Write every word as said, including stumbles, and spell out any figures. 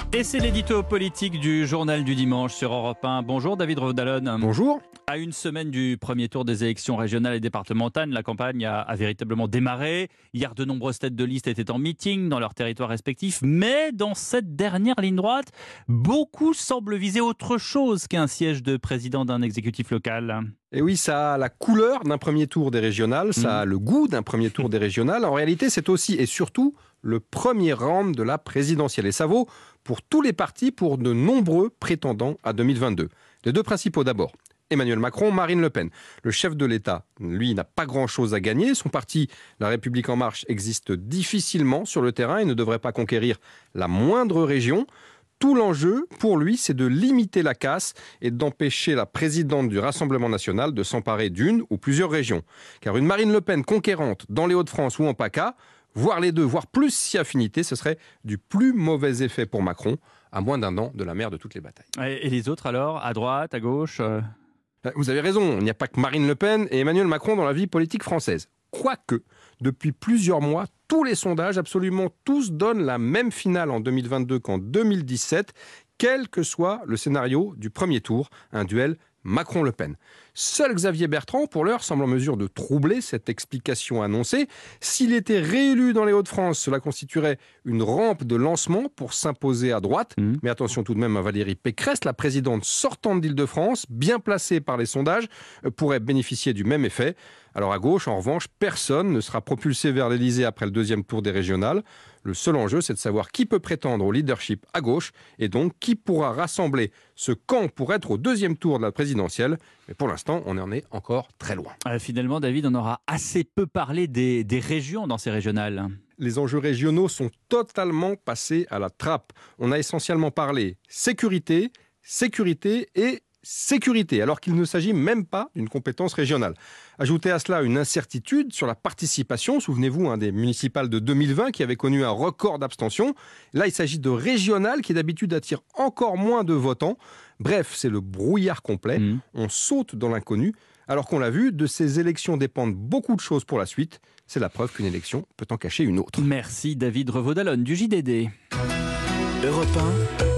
Et c'est l'édito politique du journal du dimanche sur Europe un. Bonjour David Rodalon. Bonjour. À une semaine du premier tour des élections régionales et départementales, la campagne a, a véritablement démarré. Hier, de nombreuses têtes de liste étaient en meeting dans leurs territoires respectifs. Mais dans cette dernière ligne droite, beaucoup semblent viser autre chose qu'un siège de président d'un exécutif local. Et oui, ça a la couleur d'un premier tour des régionales, ça Mmh. a le goût d'un premier tour des régionales. En réalité, c'est aussi et surtout le premier round de la présidentielle. Et ça vaut pour tous les partis, pour de nombreux prétendants à deux mille vingt-deux. Les deux principaux d'abord. Emmanuel Macron, Marine Le Pen. Le chef de l'État, lui, n'a pas grand-chose à gagner. Son parti, La République En Marche, existe difficilement sur le terrain et ne devrait pas conquérir la moindre région. Tout l'enjeu, pour lui, c'est de limiter la casse et d'empêcher la présidente du Rassemblement national de s'emparer d'une ou plusieurs régions. Car une Marine Le Pen conquérante dans les Hauts-de-France ou en PACA, voire les deux, voire plus si affinité, ce serait du plus mauvais effet pour Macron, à moins d'un an de la mère de toutes les batailles. Et les autres alors, à droite, à gauche euh... Vous avez raison, il n'y a pas que Marine Le Pen et Emmanuel Macron dans la vie politique française. Quoique, depuis plusieurs mois, tous les sondages, absolument tous, donnent la même finale en deux mille vingt-deux qu'en deux mille dix-sept, quel que soit le scénario du premier tour, un duel Macron-Le Pen. Seul Xavier Bertrand, pour l'heure, semble en mesure de troubler cette explication annoncée. S'il était réélu dans les Hauts-de-France, cela constituerait une rampe de lancement pour s'imposer à droite. Mmh. Mais attention tout de même à Valérie Pécresse, la présidente sortante d'Île-de-France, bien placée par les sondages, pourrait bénéficier du même effet. Alors à gauche, en revanche, personne ne sera propulsé vers l'Élysée après le deuxième tour des régionales. Le seul enjeu, c'est de savoir qui peut prétendre au leadership à gauche et donc qui pourra rassembler ce camp pour être au deuxième tour de la présidentielle. Mais pour l'instant, on en est encore très loin. Euh, finalement, David, on aura assez peu parlé des, des régions dans ces régionales. Les enjeux régionaux sont totalement passés à la trappe. On a essentiellement parlé sécurité, sécurité et sécurité, alors qu'il ne s'agit même pas d'une compétence régionale. Ajoutez à cela une incertitude sur la participation. Souvenez-vous hein, des municipales de deux mille vingt qui avaient connu un record d'abstention. Là, il s'agit de régionales qui d'habitude attirent encore moins de votants. Bref, c'est le brouillard complet. Mmh. On saute dans l'inconnu. Alors qu'on l'a vu, de ces élections dépendent beaucoup de choses pour la suite. C'est la preuve qu'une élection peut en cacher une autre. Merci David Revaudalon du J D D. Europe un.